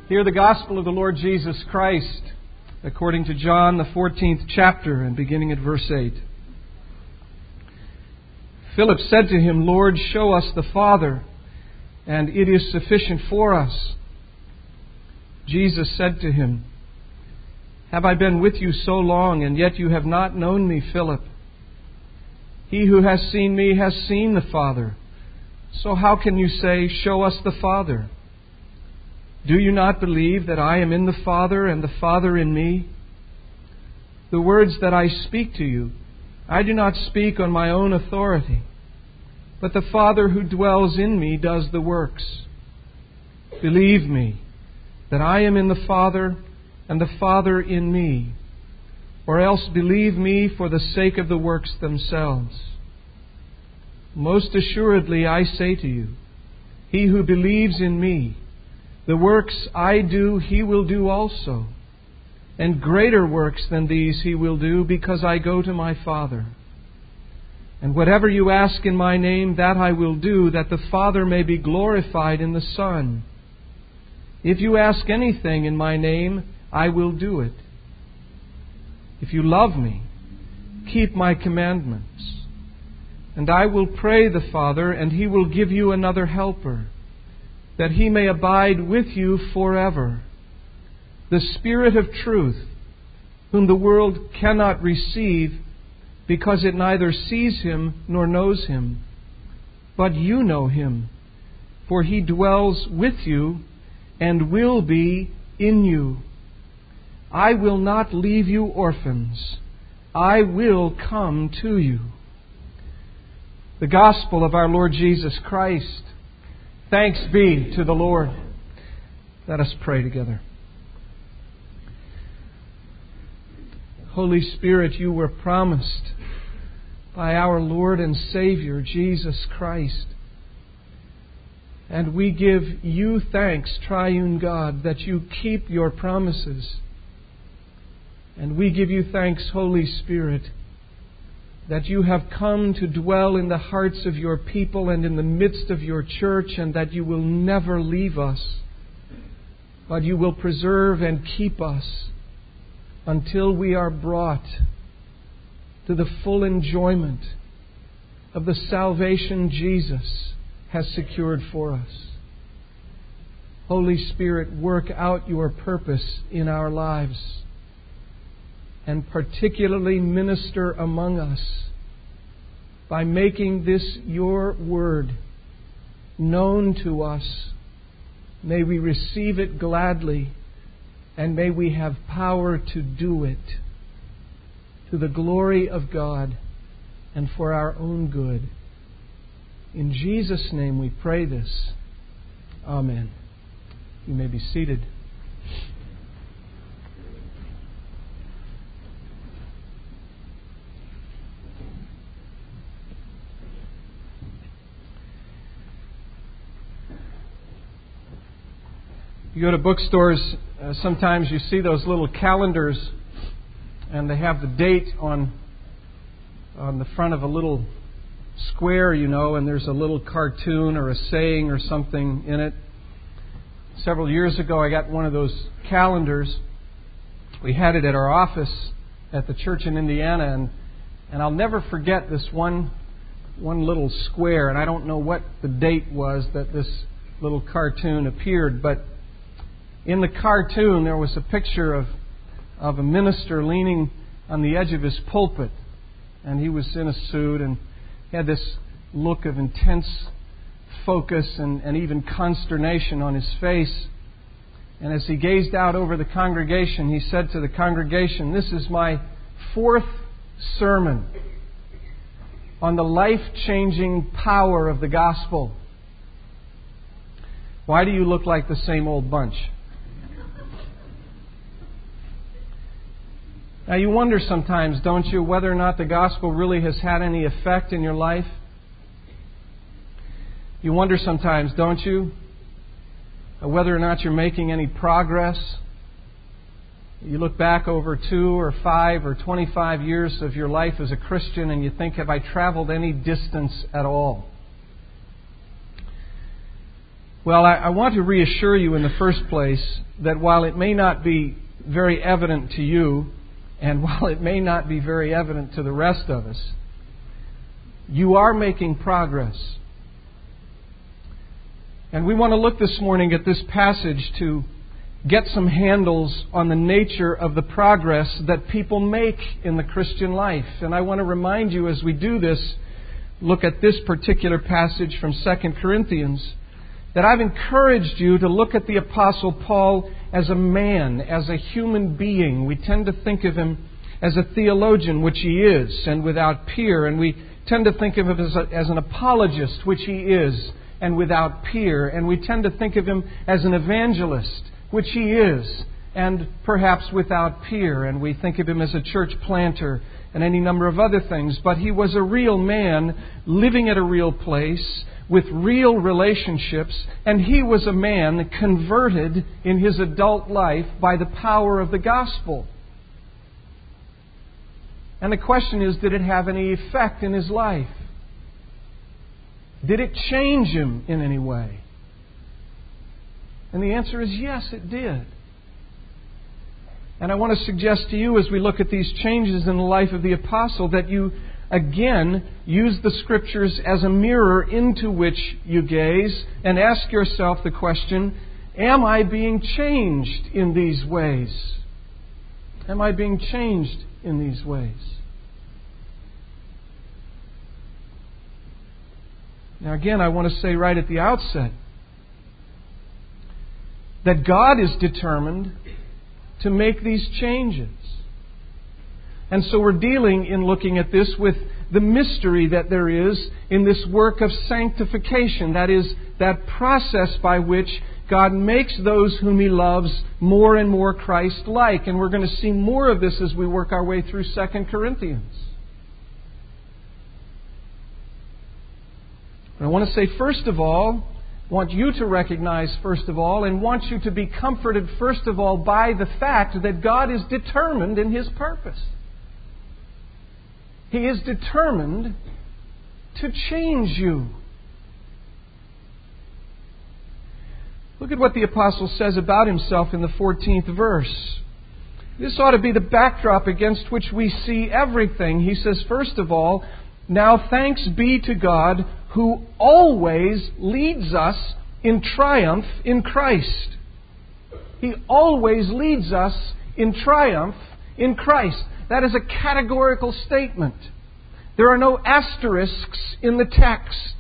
Hear the gospel of the Lord Jesus Christ according to John, the 14th chapter, and beginning at verse 8. Philip said to him, Lord, show us the Father, and it is sufficient for us. Jesus said to him, Have I been with you so long, and yet you have not known me, Philip? He who has seen me has seen the Father. So how can you say, Show us the Father? Do you not believe that I am in the Father and the Father in me? The words that I speak to you, I do not speak on my own authority, but the Father who dwells in me does the works. Believe me that I am in the Father and the Father in me, or else believe me for the sake of the works themselves. Most assuredly I say to you, he who believes in me, the works I do, he will do also. And greater works than these he will do, because I go to my Father. And whatever you ask in my name, that I will do, that the Father may be glorified in the Son. If you ask anything in my name, I will do it. If you love me, keep my commandments. And I will pray the Father, and He will give you another helper, that He may abide with you forever. The Spirit of truth, whom the world cannot receive, because it neither sees Him nor knows Him. But you know Him, for He dwells with you and will be in you. I will not leave you orphans. I will come to you. The gospel of our Lord Jesus Christ. Thanks be to the Lord. Let us pray together. Holy Spirit, you were promised by our Lord and Savior, Jesus Christ. And we give you thanks, Triune God, that you keep your promises. And we give you thanks, Holy Spirit, that you have come to dwell in the hearts of your people and in the midst of your church, and that you will never leave us, but you will preserve and keep us until we are brought to the full enjoyment of the salvation Jesus has secured for us. Holy Spirit, work out your purpose in our lives, and particularly minister among us by making this your word known to us. May we receive it gladly, and may we have power to do it to the glory of God and for our own good. In Jesus' name we pray this. Amen. You may be seated. You go to bookstores, sometimes you see those little calendars, and they have the date on the front of a little square, and there's a little cartoon or a saying or something in it. Several years ago, I got one of those calendars. We had it at our office at the church in Indiana, and I'll never forget this one little square, and I don't know what the date was that this little cartoon appeared, but in the cartoon, there was a picture of a minister leaning on the edge of his pulpit. And he was in a suit and had this look of intense focus and even consternation on his face. And as he gazed out over the congregation, he said to the congregation, "This is my 4th sermon on the life-changing power of the gospel. Why do you look like the same old bunch?" Now you wonder sometimes, don't you, whether or not the gospel really has had any effect in your life? You wonder sometimes, don't you, whether or not you're making any progress? You look back over 2 or 5 or 25 years of your life as a Christian and you think, have I traveled any distance at all? Well, I want to reassure you in the first place that while it may not be very evident to you, and while it may not be very evident to the rest of us, you are making progress. And we want to look this morning at this passage to get some handles on the nature of the progress that people make in the Christian life. And I want to remind you as we do this, look at this particular passage from 2 Corinthians, that I've encouraged you to look at the Apostle Paul as a man, as a human being. We tend to think of him as a theologian, which he is, and without peer. And we tend to think of him as an apologist, which he is, and without peer. And we tend to think of him as an evangelist, which he is, and perhaps without peer. And we think of him as a church planter and any number of other things. But he was a real man living at a real place with real relationships, and he was a man converted in his adult life by the power of the gospel. And the question is, did it have any effect in his life? Did it change him in any way? And the answer is yes, it did. And I want to suggest to you as we look at these changes in the life of the apostle that you again use the Scriptures as a mirror into which you gaze and ask yourself the question, am I being changed in these ways? Am I being changed in these ways? Now again, I want to say right at the outset that God is determined to make these changes. And so we're dealing in looking at this with the mystery that there is in this work of sanctification. That is, that process by which God makes those whom He loves more and more Christ-like. And we're going to see more of this as we work our way through 2 Corinthians. And I want to say, first of all, want you to recognize, first of all, and want you to be comforted, first of all, by the fact that God is determined in His purpose. He is determined to change you. Look at what the apostle says about himself in the 14th verse. This ought to be the backdrop against which we see everything. He says, first of all, now thanks be to God who always leads us in triumph in Christ. He always leads us in triumph in Christ. That is a categorical statement. There are no asterisks in the text.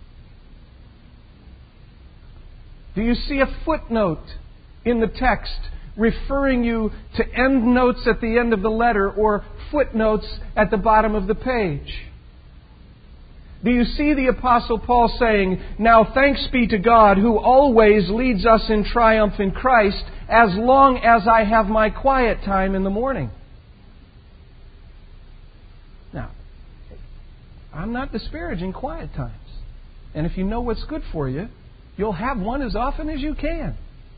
Do you see a footnote in the text referring you to endnotes at the end of the letter or footnotes at the bottom of the page? Do you see the Apostle Paul saying, now thanks be to God who always leads us in triumph in Christ as long as I have my quiet time in the morning? Now, I'm not disparaging quiet times. And if you know what's good for you, you'll have one as often as you can.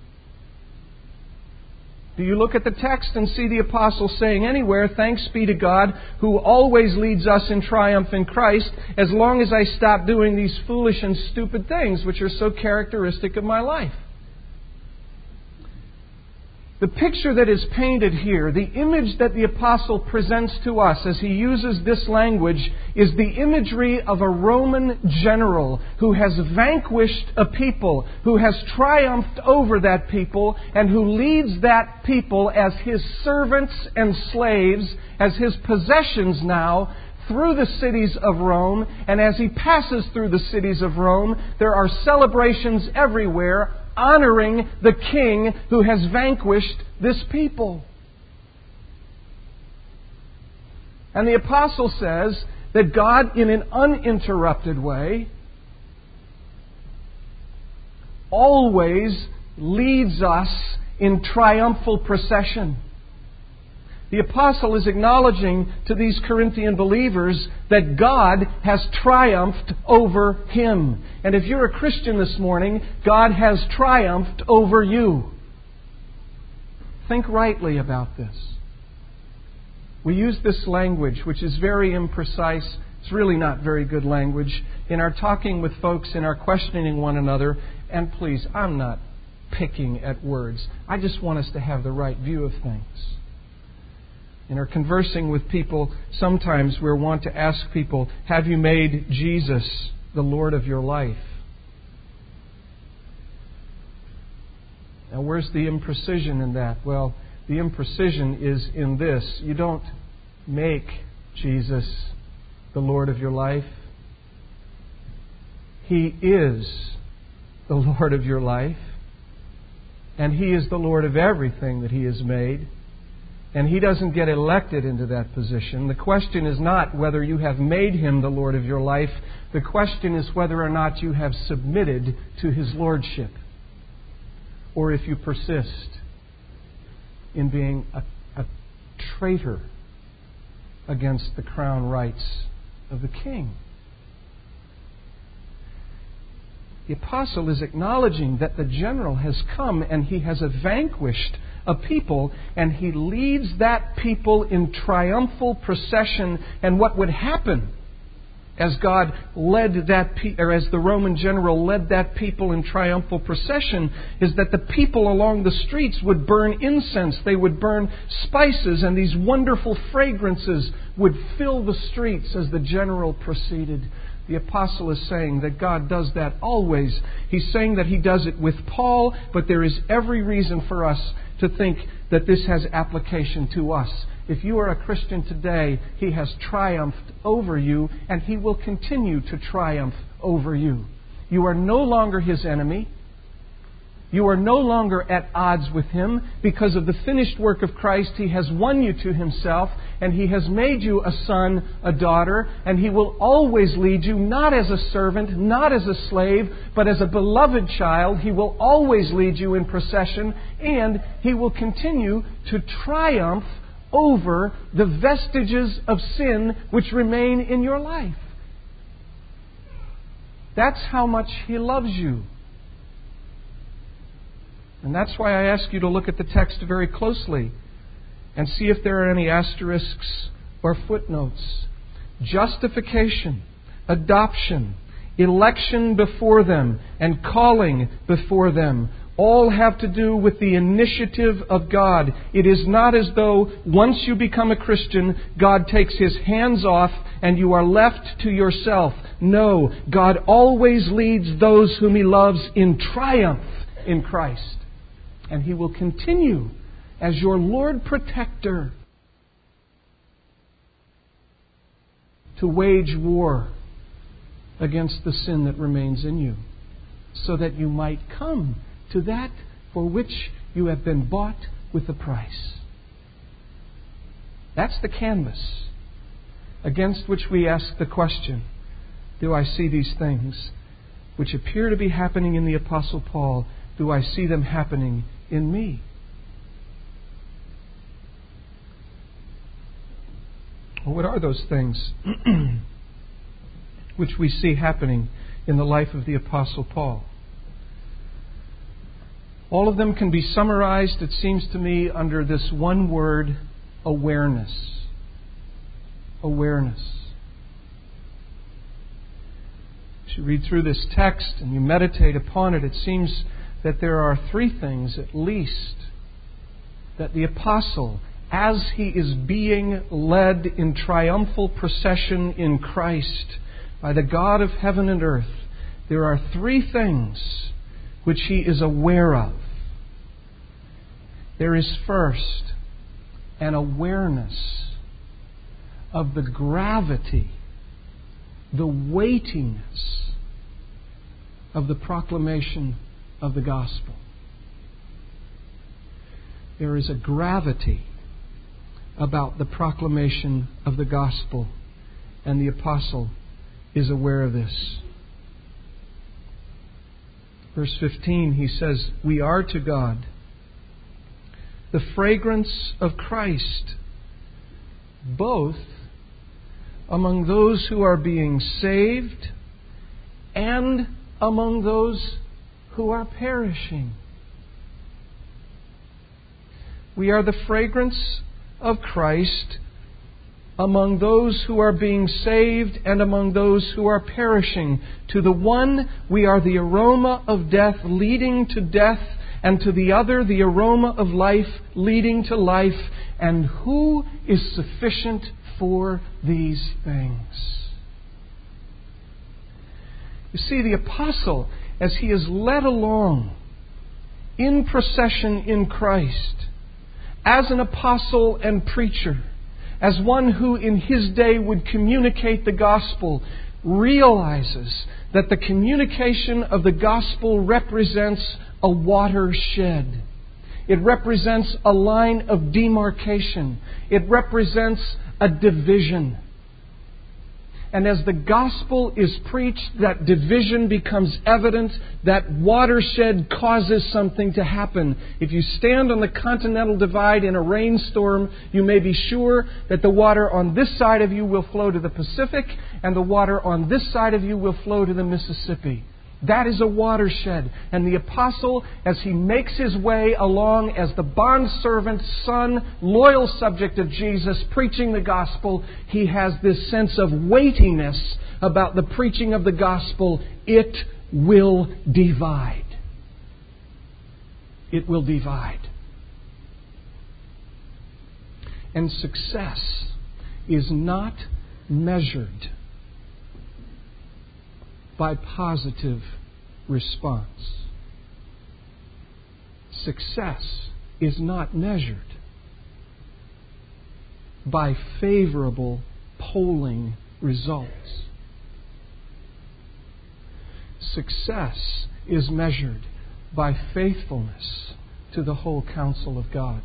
Do you look at the text and see the apostle saying anywhere, thanks be to God who always leads us in triumph in Christ as long as I stop doing these foolish and stupid things which are so characteristic of my life? The picture that is painted here, the image that the apostle presents to us as he uses this language, is the imagery of a Roman general who has vanquished a people, who has triumphed over that people, and who leads that people as his servants and slaves, as his possessions now, through the cities of Rome. And as he passes through the cities of Rome, there are celebrations everywhere honoring the king who has vanquished this people. And the apostle says that God, in an uninterrupted way, always leads us in triumphal procession. The apostle is acknowledging to these Corinthian believers that God has triumphed over him. And if you're a Christian this morning, God has triumphed over you. Think rightly about this. We use this language, which is very imprecise, It's really not very good language. In our talking with folks, in our questioning one another, and please, I'm not picking at words. I just want us to have the right view of things. In our conversing with people, sometimes we want to ask people, have you made Jesus the Lord of your life? Now, where's the imprecision in that? Well, the imprecision is in this. You don't make Jesus the Lord of your life. He is the Lord of your life. And He is the Lord of everything that He has made. And He doesn't get elected into that position. The question is not whether you have made Him the Lord of your life. The question is whether or not you have submitted to His Lordship. Or if you persist in being a traitor against the crown rights of the King. The apostle is acknowledging that the general has come and he has vanquished a people, and he leads that people in triumphal procession. And what would happen as God led that or as the Roman general led that people in triumphal procession is that the people along the streets would burn incense, they would burn spices, and these wonderful fragrances would fill the streets as the general proceeded. The apostle is saying that God does that always. He's saying that He does it with Paul, but there is every reason for us to think that this has application to us. If you are a Christian today, He has triumphed over you, and He will continue to triumph over you. You are no longer His enemy. You are no longer at odds with Him. Because of the finished work of Christ, He has won you to Himself, and He has made you a son, a daughter, and He will always lead you, not as a servant, not as a slave, but as a beloved child. He will always lead you in procession, and He will continue to triumph over the vestiges of sin which remain in your life. That's how much He loves you. And that's why I ask you to look at the text very closely and see if there are any asterisks or footnotes. Justification, adoption, election before them, and calling before them all have to do with the initiative of God. It is not as though once you become a Christian, God takes His hands off and you are left to yourself. No, God always leads those whom He loves in triumph in Christ. And He will continue as your Lord protector to wage war against the sin that remains in you, so that you might come to that for which you have been bought with a price. That's the canvas against which we ask the question, do I see these things which appear to be happening in the Apostle Paul? Do I see them happening in me? Well, what are those things which we see happening in the life of the Apostle Paul? All of them can be summarized, it seems to me, under this one word, awareness. Awareness. As you read through this text and you meditate upon it, it seems that there are three things, at least, that the apostle, as he is being led in triumphal procession in Christ by the God of heaven and earth, there are three things which he is aware of. There is first an awareness of the gravity, the weightiness of the proclamation of the gospel. There is a gravity about the proclamation of the gospel, and the apostle is aware of this. Verse 15, he says, we are to God the fragrance of Christ, both among those who are being saved and among those who are perishing. We are the fragrance of Christ among those who are being saved and among those who are perishing. To the one we are the aroma of death leading to death, and to the other the aroma of life leading to life. And who is sufficient for these things? You see, the apostle, as he is led along in procession in Christ, as an apostle and preacher, as one who in his day would communicate the gospel, realizes that the communication of the gospel represents a watershed. It represents a line of demarcation. It represents a division. And as the gospel is preached, that division becomes evident. That watershed causes something to happen. If you stand on the Continental Divide in a rainstorm, you may be sure that the water on this side of you will flow to the Pacific, and the water on this side of you will flow to the Mississippi. That is a watershed. And the apostle, as he makes his way along as the bondservant, son, loyal subject of Jesus, preaching the gospel, he has this sense of weightiness about the preaching of the gospel. It will divide. It will divide. And success is not measured by positive response. Success is not measured by favorable polling results. Success is measured by faithfulness to the whole counsel of God.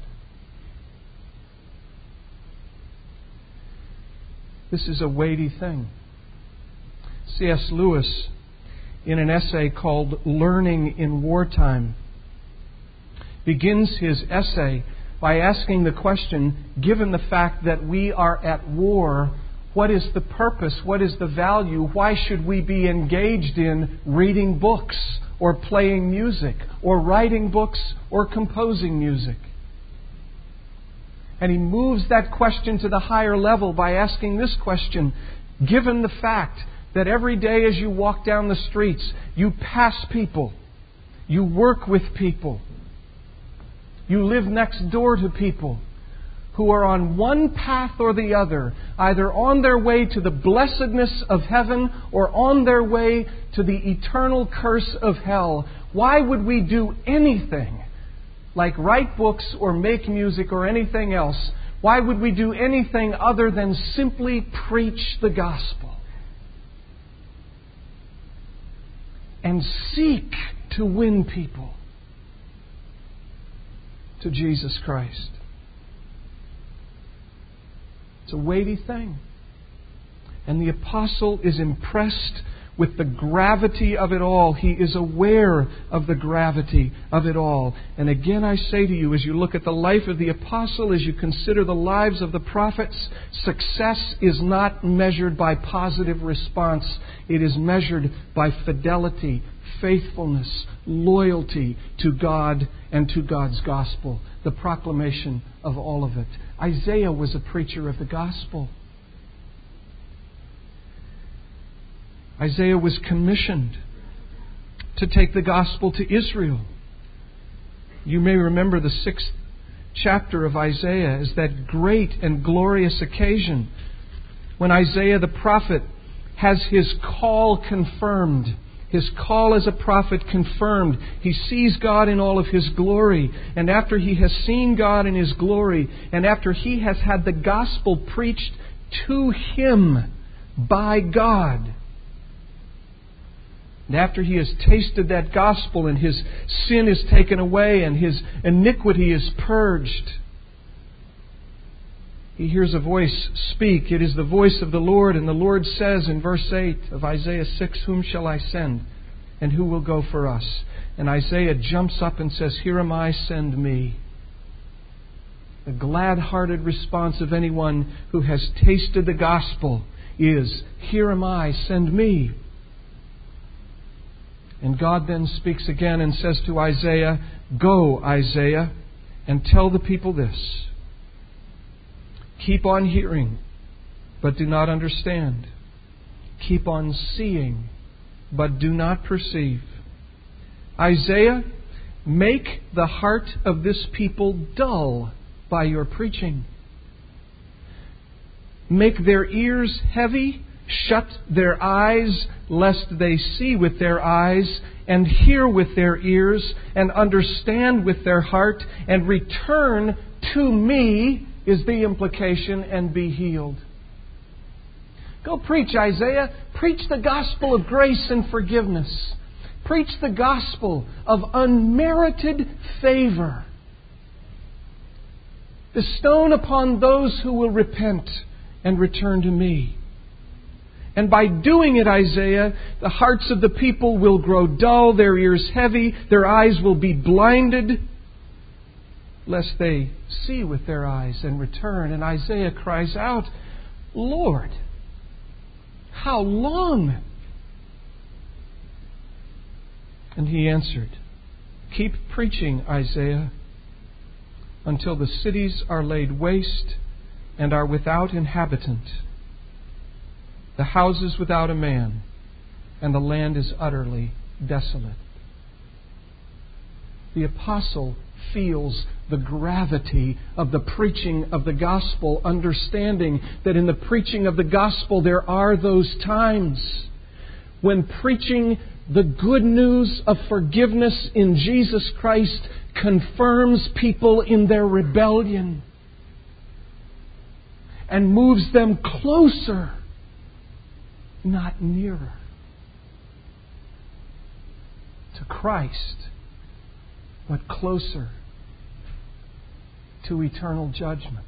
This is a weighty thing. C.S. Lewis, in an essay called Learning in Wartime, begins his essay by asking the question, given the fact that we are at war, what is the purpose? What is the value? Why should we be engaged in reading books or playing music or writing books or composing music? And he moves that question to the higher level by asking this question, given the fact that every day as you walk down the streets, you pass people, you work with people, you live next door to people who are on one path or the other, either on their way to the blessedness of heaven or on their way to the eternal curse of hell. Why would we do anything like write books or make music or anything else? Why would we do anything other than simply preach the gospel and seek to win people to Jesus Christ? It's a weighty thing. And the apostle is impressed with the gravity of it all. He is aware of the gravity of it all. And again I say to you, as you look at the life of the apostle, as you consider the lives of the prophets, success is not measured by positive response. It is measured by fidelity, faithfulness, loyalty to God and to God's gospel, the proclamation of all of it. Isaiah was a preacher of the gospel. Isaiah was commissioned to take the gospel to Israel. You may remember the 6th chapter of Isaiah as that great and glorious occasion when Isaiah the prophet has his call confirmed. His call as a prophet confirmed. He sees God in all of His glory. And after he has seen God in His glory, and after he has had the gospel preached to him by God, and after he has tasted that gospel and his sin is taken away and his iniquity is purged, he hears a voice speak. It is the voice of the Lord. And the Lord says in verse 8 of Isaiah 6, "Whom shall I send? And who will go for us?" And Isaiah jumps up and says, "Here am I, send me." The glad-hearted response of anyone who has tasted the gospel is, "Here am I, send me." And God then speaks again and says to Isaiah, "Go, Isaiah, and tell the people this. Keep on hearing but do not understand. Keep on seeing, but do not perceive. Isaiah, make the heart of this people dull by your preaching. Make their ears heavy, shut their eyes, lest they see with their eyes, and hear with their ears, and understand with their heart, and return to me, is the implication, and be healed. Go preach, Isaiah. Preach the gospel of grace and forgiveness. Preach the gospel of unmerited favor. Bestown upon those who will repent and return to me. And by doing it, Isaiah, the hearts of the people will grow dull, their ears heavy, their eyes will be blinded, lest they see with their eyes and return. And Isaiah cries out, Lord, how long? And He answered, keep preaching, Isaiah, until the cities are laid waste and are without inhabitant, the houses without a man, and the land is utterly desolate. The apostle feels the gravity of the preaching of the gospel, understanding that in the preaching of the gospel there are those times when preaching the good news of forgiveness in Jesus Christ confirms people in their rebellion and moves them closer, not nearer, to Christ, but closer to eternal judgment.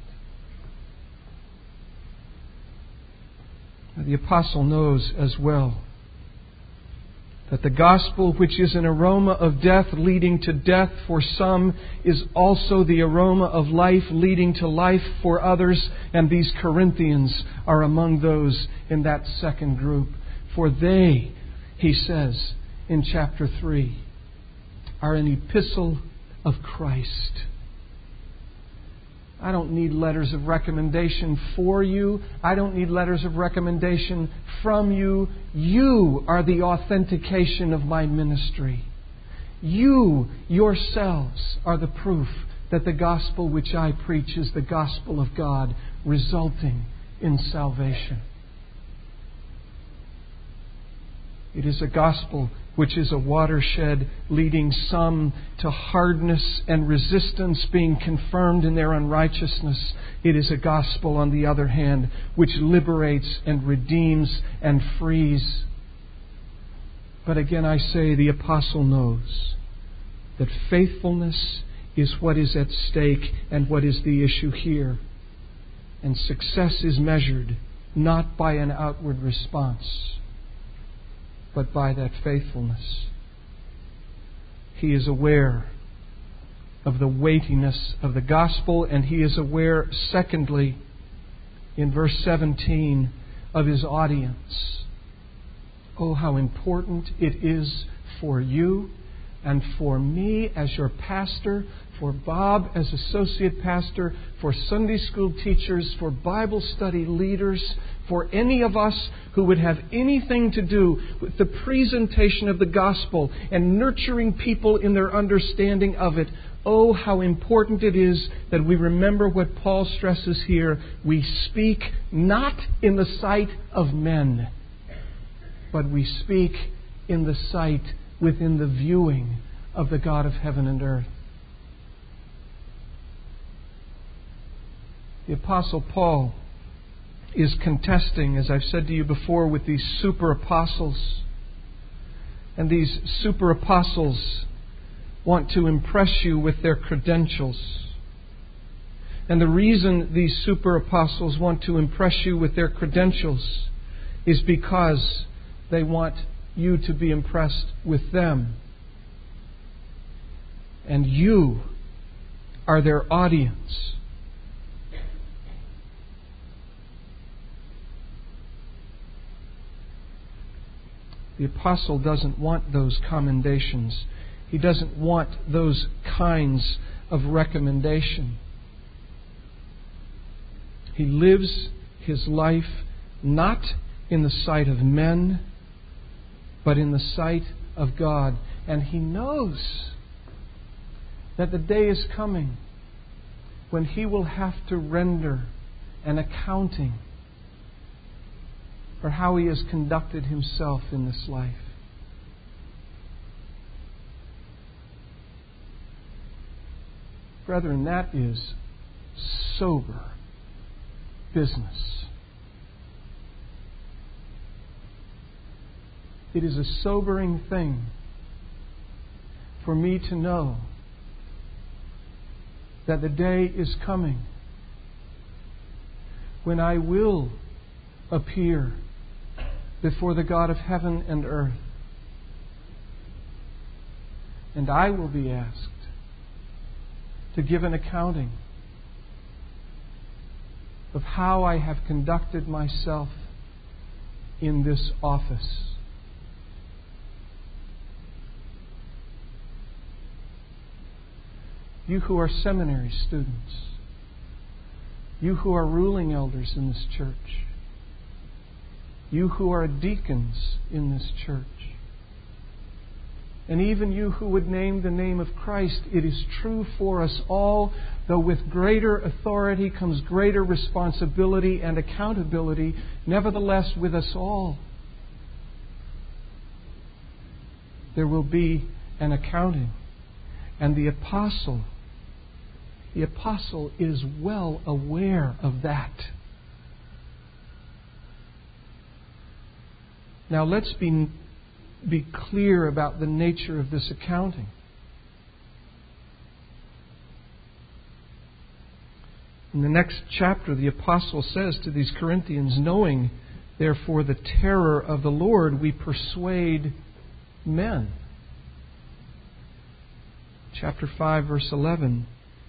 The apostle knows as well that the gospel, which is an aroma of death leading to death for some, is also the aroma of life leading to life for others. And these Corinthians are among those in that second group. For they, he says in chapter 3, are an epistle of Christ. I don't need letters of recommendation for you. I don't need letters of recommendation from you. You are the authentication of my ministry. You yourselves are the proof that the gospel which I preach is the gospel of God, resulting in salvation. It is a gospel which is a watershed leading some to hardness and resistance, being confirmed in their unrighteousness. It is a gospel, on the other hand, which liberates and redeems and frees. But again, I say, the apostle knows that faithfulness is what is at stake and what is the issue here. And success is measured not by an outward response, but by that faithfulness. He is aware of the weightiness of the gospel, and he is aware, secondly, in verse 17, of his audience. Oh, how important it is for you and for me as your pastor, for Bob as associate pastor, for Sunday school teachers, for Bible study leaders, for any of us who would have anything to do with the presentation of the gospel and nurturing people in their understanding of it. Oh, how important it is that we remember what Paul stresses here. We speak not in the sight of men, but we speak in the sight, within the viewing of the God of heaven and earth. The Apostle Paul is contesting, as I've said to you before, with these super apostles. And these super apostles want to impress you with their credentials. And the reason these super apostles want to impress you with their credentials is because they want you to be impressed with them. And you are their audience. The apostle doesn't want those commendations. He doesn't want those kinds of recommendation. He lives his life not in the sight of men, but in the sight of God. And he knows that the day is coming when he will have to render an accounting for how he has conducted himself in this life. Brethren, that is sober business. It is a sobering thing for me to know that the day is coming when I will appear before the God of heaven and earth, and I will be asked to give an accounting of how I have conducted myself in this office. You who are seminary students, you who are ruling elders in this church, you who are deacons in this church, and even you who would name the name of Christ, it is true for us all, though with greater authority comes greater responsibility and accountability, nevertheless with us all there will be an accounting. And the apostle is well aware of that. Now let's be clear about the nature of this accounting. In the next chapter, the apostle says to these Corinthians, knowing, therefore, the terror of the Lord, we persuade men. Chapter 5, verse 11.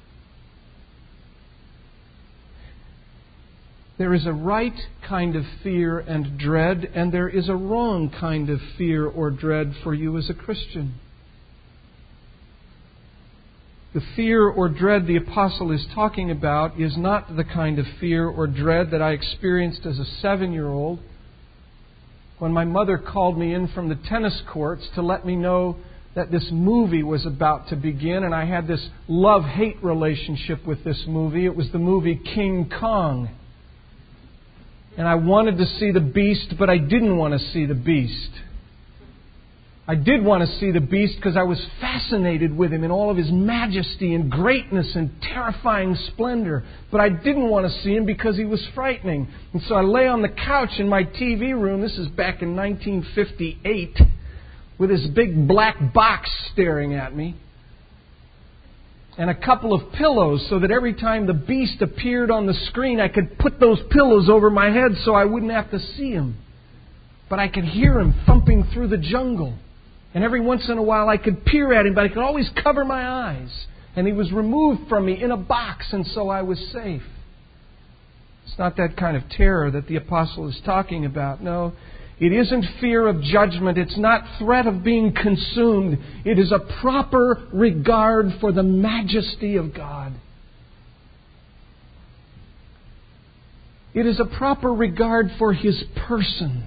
There is a right kind of fear and dread, and there is a wrong kind of fear or dread for you as a Christian. The fear or dread the apostle is talking about is not the kind of fear or dread that I experienced as a 7-year-old when my mother called me in from the tennis courts to let me know that this movie was about to begin, and I had this love-hate relationship with this movie. It was the movie King Kong. And I wanted to see the beast, but I didn't want to see the beast. I did want to see the beast because I was fascinated with him in all of his majesty and greatness and terrifying splendor. But I didn't want to see him because he was frightening. And so I lay on the couch in my TV room, this is back in 1958, with this big black box staring at me, and a couple of pillows so that every time the beast appeared on the screen, I could put those pillows over my head so I wouldn't have to see him. But I could hear him thumping through the jungle. And every once in a while I could peer at him, but I could always cover my eyes. And he was removed from me in a box, and so I was safe. It's not that kind of terror that the apostle is talking about. No, it isn't fear of judgment. It's not threat of being consumed. It is a proper regard for the majesty of God. It is a proper regard for His person.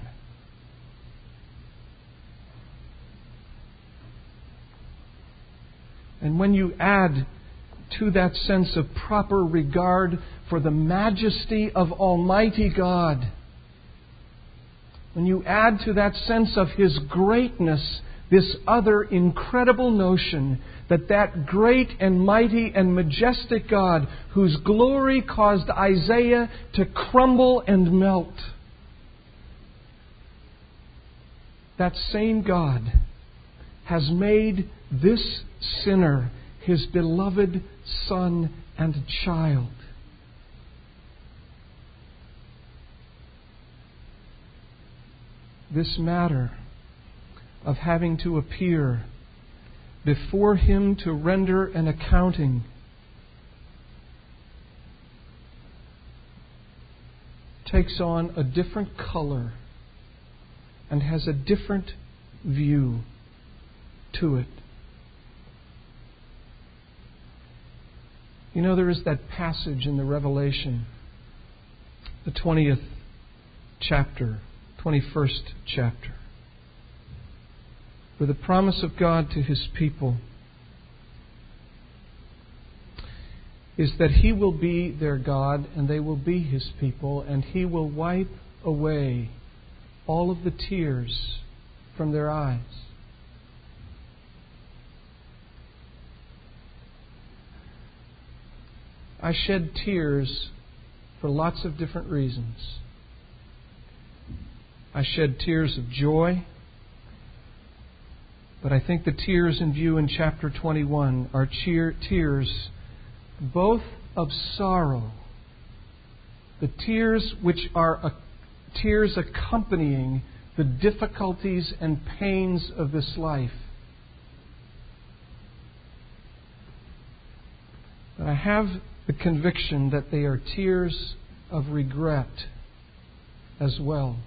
And when you add to that sense of proper regard for the majesty of Almighty God, when you add to that sense of His greatness this other incredible notion that that great and mighty and majestic God, whose glory caused Isaiah to crumble and melt, that same God has made this sinner His beloved son and child. This matter of having to appear before Him to render an accounting takes on a different color and has a different view to it. You know, there is that passage in the Revelation the 20th chapter, 21st chapter, where the promise of God to His people is that He will be their God and they will be His people, and He will wipe away all of the tears from their eyes. I shed tears for lots of different reasons. I shed tears of joy, but I think the tears in view in chapter 21 are tears both of sorrow, the tears which are tears accompanying the difficulties and pains of this life. But I have the conviction that they are tears of regret as well.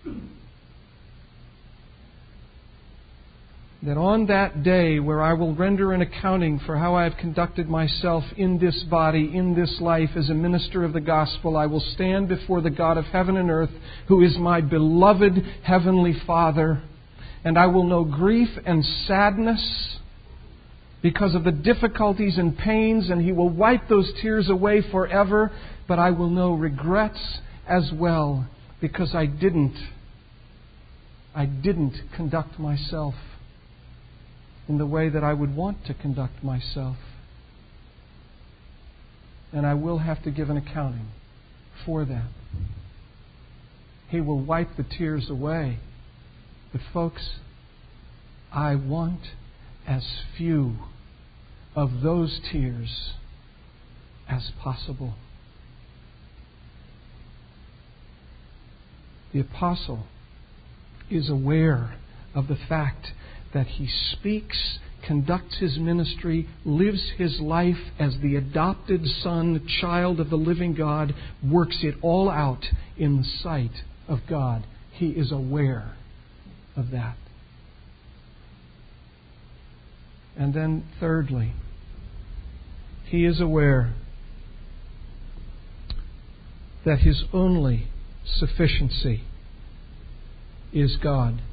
That on that day where I will render an accounting for how I have conducted myself in this body, in this life, as a minister of the gospel, I will stand before the God of heaven and earth, who is my beloved Heavenly Father, and I will know grief and sadness because of the difficulties and pains, and He will wipe those tears away forever, but I will know regrets as well, because I didn't conduct myself in the way that I would want to conduct myself. And I will have to give an accounting for that. He will wipe the tears away. But folks, I want as few of those tears as possible. The apostle is aware of the fact that he speaks, conducts his ministry, lives his life as the adopted son, child of the living God, works it all out in the sight of God. He is aware of that. And then thirdly, he is aware that his only sufficiency is God.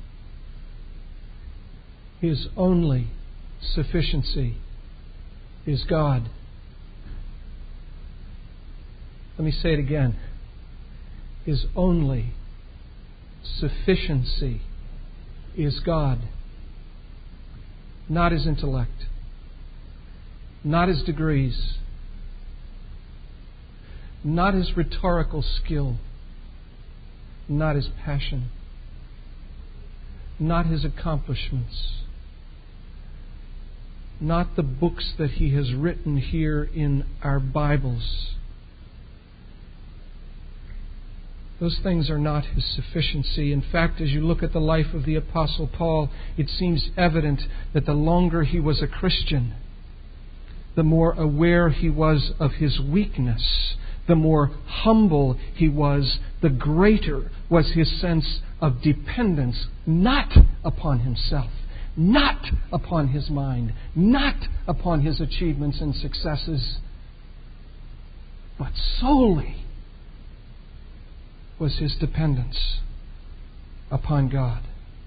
His only sufficiency is God. Let me say it again. His only sufficiency is God. Not his intellect, not his degrees, not his rhetorical skill, not his passion, not his accomplishments, not the books that he has written here in our Bibles. Those things are not his sufficiency. In fact, as you look at the life of the Apostle Paul, it seems evident that the longer he was a Christian, the more aware he was of his weakness, the more humble he was, the greater was his sense of dependence, not upon himself, not upon his mind, not upon his achievements and successes, but solely was his dependence upon God.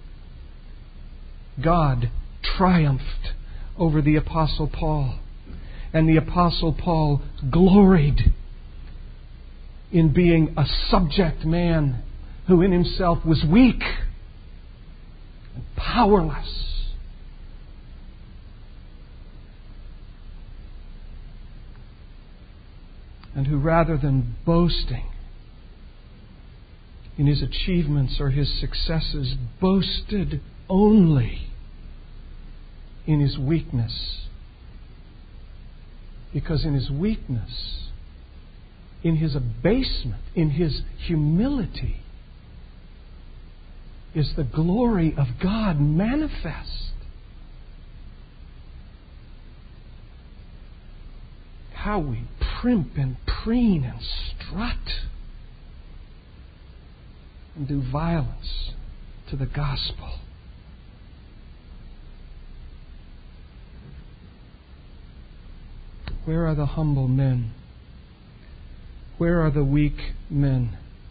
God triumphed over the Apostle Paul, and the Apostle Paul gloried in being a subject man who in himself was weak and powerless. And who, rather than boasting in his achievements or his successes, boasted only in his weakness. Because in his weakness, in his abasement, in his humility, is the glory of God manifest. How we primp and preen and strut and do violence to the gospel. Where are the humble men? Where are the weak men?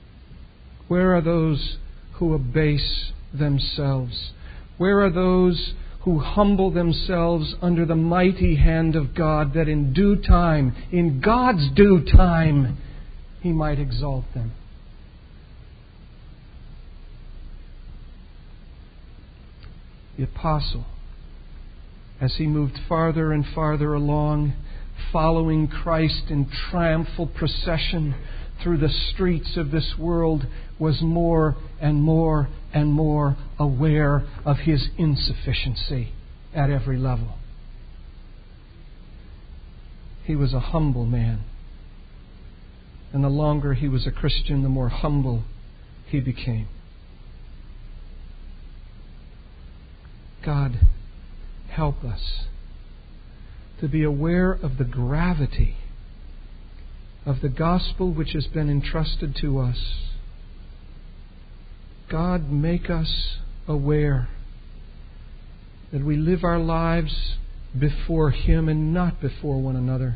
Where are those who abase themselves? Where are those who humble themselves under the mighty hand of God, that in due time, in God's due time, He might exalt them? The apostle, as he moved farther and farther along, following Christ in triumphal procession through the streets of this world, was more and more and more aware of his insufficiency at every level. He was a humble man. And the longer he was a Christian, the more humble he became. God, help us to be aware of the gravity of the gospel which has been entrusted to us. God, make us aware that we live our lives before Him and not before one another.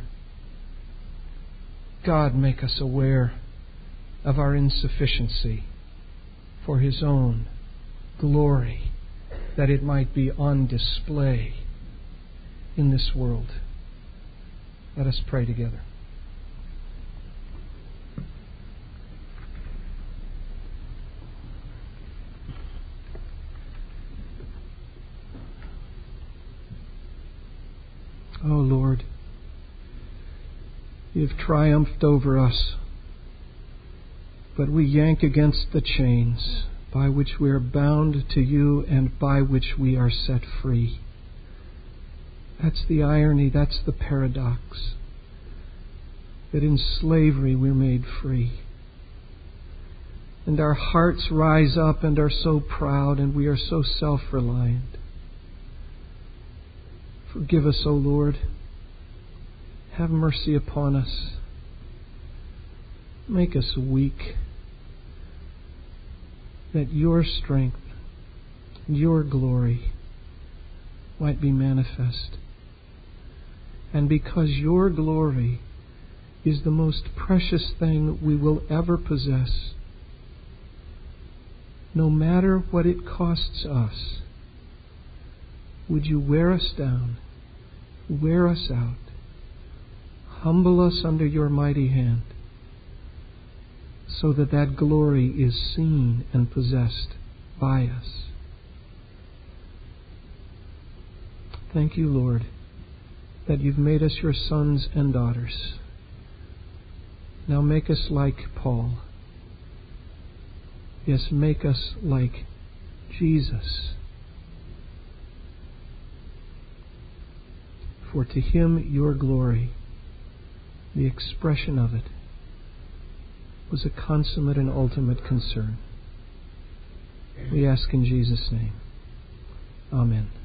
God, make us aware of our insufficiency for His own glory, that it might be on display in this world. Let us pray together. Oh Lord, You've triumphed over us, but we yank against the chains by which we are bound to You and by which we are set free. That's the irony, that's the paradox, that in slavery we're made free. And our hearts rise up and are so proud, and we are so self-reliant. Forgive us, O Lord. Have mercy upon us. Make us weak, that Your strength, Your glory might be manifest. And because Your glory is the most precious thing we will ever possess, no matter what it costs us, would You wear us down, wear us out, humble us under Your mighty hand, so that that glory is seen and possessed by us. Thank You, Lord, that You've made us Your sons and daughters. Now make us like Paul. Yes, make us like Jesus. For to Him Your glory, the expression of it, was a consummate and ultimate concern. We ask in Jesus' name. Amen.